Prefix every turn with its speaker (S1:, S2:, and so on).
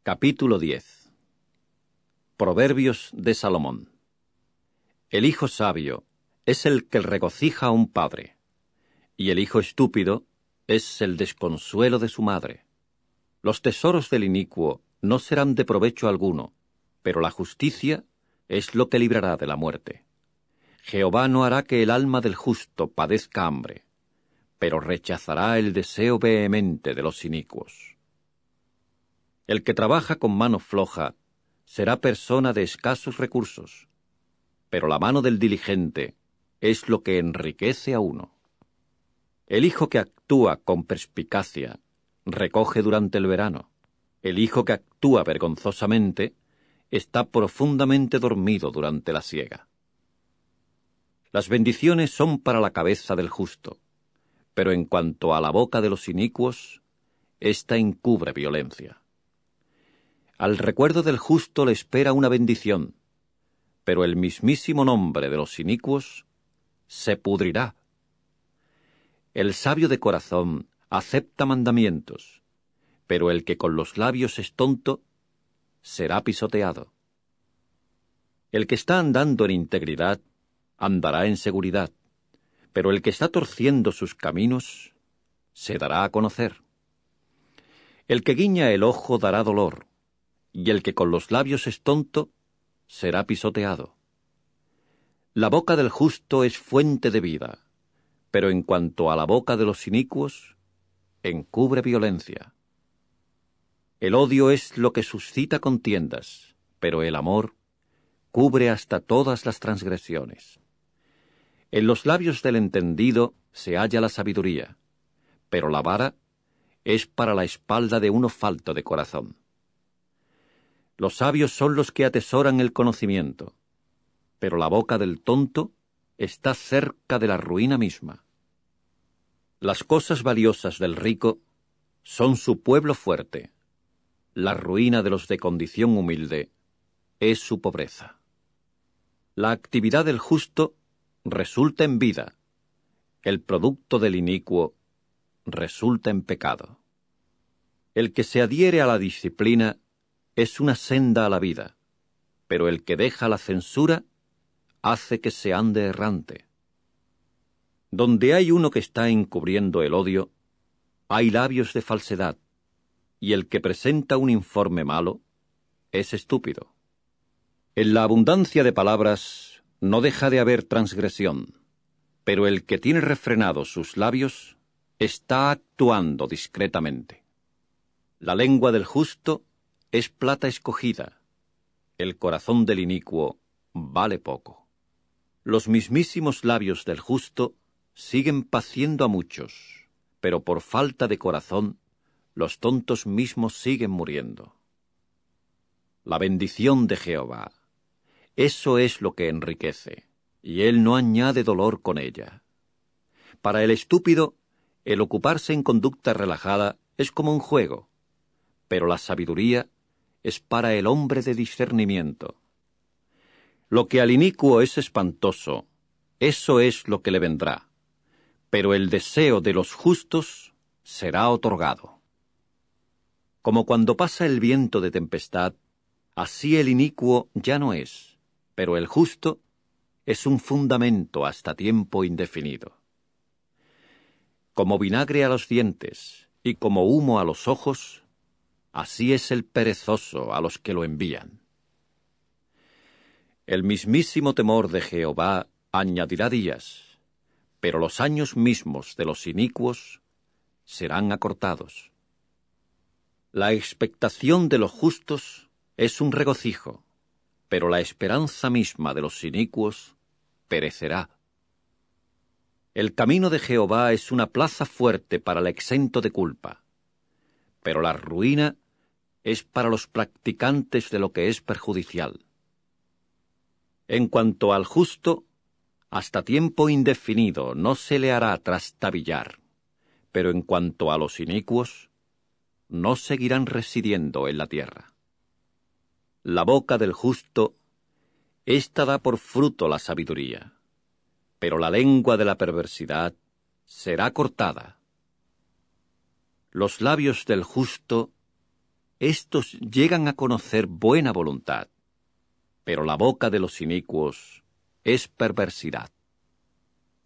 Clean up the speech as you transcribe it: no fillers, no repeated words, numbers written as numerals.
S1: Capítulo 10. Proverbios de Salomón. El hijo sabio es el que regocija a un padre, y el hijo estúpido es el desconsuelo de su madre. Los tesoros del inicuo no serán de provecho alguno, pero la justicia es lo que librará de la muerte. Jehová no hará que el alma del justo padezca hambre, pero rechazará el deseo vehemente de los inicuos. El que trabaja con mano floja será persona de escasos recursos, pero la mano del diligente es lo que enriquece a uno. El hijo que actúa con perspicacia recoge durante el verano. El hijo que actúa vergonzosamente está profundamente dormido durante la siega. Las bendiciones son para la cabeza del justo, pero en cuanto a la boca de los inicuos, ésta encubre violencia. Al recuerdo del justo le espera una bendición, pero el mismísimo nombre de los inicuos se pudrirá. El sabio de corazón acepta mandamientos, pero el que con los labios es tonto será pisoteado. El que está andando en integridad andará en seguridad, pero el que está torciendo sus caminos se dará a conocer. El que guiña el ojo dará dolor, y el que con los labios es tonto será pisoteado. La boca del justo es fuente de vida, pero en cuanto a la boca de los inicuos, encubre violencia. El odio es lo que suscita contiendas, pero el amor cubre hasta todas las transgresiones. En los labios del entendido se halla la sabiduría, pero la vara es para la espalda de uno falto de corazón. Los sabios son los que atesoran el conocimiento, pero la boca del tonto está cerca de la ruina misma. Las cosas valiosas del rico son su pueblo fuerte. La ruina de los de condición humilde es su pobreza. La actividad del justo resulta en vida. El producto del inicuo resulta en pecado. El que se adhiere a la disciplina es una senda a la vida, pero el que deja la censura hace que se ande errante. Donde hay uno que está encubriendo el odio, hay labios de falsedad, y el que presenta un informe malo es estúpido. En la abundancia de palabras no deja de haber transgresión, pero el que tiene refrenados sus labios está actuando discretamente. La lengua del justo es plata escogida, el corazón del inicuo vale poco. Los mismísimos labios del justo siguen paciendo a muchos, pero por falta de corazón los tontos mismos siguen muriendo. La bendición de Jehová, eso es lo que enriquece, y él no añade dolor con ella. Para el estúpido, el ocuparse en conducta relajada es como un juego, pero la sabiduría es para el hombre de discernimiento. Lo que al inicuo es espantoso, eso es lo que le vendrá, pero el deseo de los justos será otorgado. Como cuando pasa el viento de tempestad, así el inicuo ya no es, pero el justo es un fundamento hasta tiempo indefinido. Como vinagre a los dientes y como humo a los ojos, así es el perezoso a los que lo envían. El mismísimo temor de Jehová añadirá días, pero los años mismos de los inicuos serán acortados. La expectación de los justos es un regocijo, pero la esperanza misma de los inicuos perecerá. El camino de Jehová es una plaza fuerte para el exento de culpa, pero la ruina es para los practicantes de lo que es perjudicial. En cuanto al justo, hasta tiempo indefinido no se le hará trastabillar, pero en cuanto a los inicuos, no seguirán residiendo en la tierra. La boca del justo, ésta da por fruto la sabiduría, pero la lengua de la perversidad será cortada. Los labios del justo éstos llegan a conocer buena voluntad, pero la boca de los inicuos es perversidad.